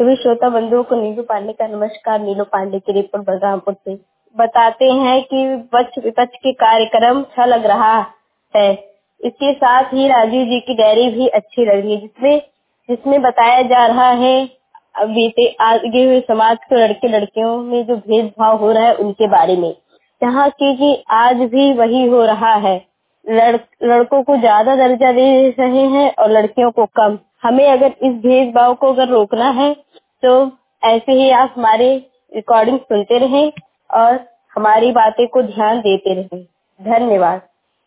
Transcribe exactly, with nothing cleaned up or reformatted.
सभी श्रोता बंधुओं को नीलू पांडे का नमस्कार। नीलू पांडे की रिपोर्ट बलरामपुर से। बताते हैं कि विपक्ष विपक्ष के कार्यक्रम अच्छा लग रहा है। इसके साथ ही राजीव जी की डायरी भी अच्छी लगी, जिसमें जिसमें बताया जा रहा है बीते आगे हुए समाज के लड़के लड़कियों में जो भेदभाव हो रहा है उनके बारे में। यहाँ की कि आज भी वही हो रहा है। लड़, लड़कों को ज्यादा दर्जा दे रहे हैं और लड़कियों को कम। हमें अगर इस भेदभाव को अगर रोकना है तो ऐसे ही आप हमारे रिकॉर्डिंग सुनते रहें और हमारी बातें को ध्यान देते रहें। धन्यवाद।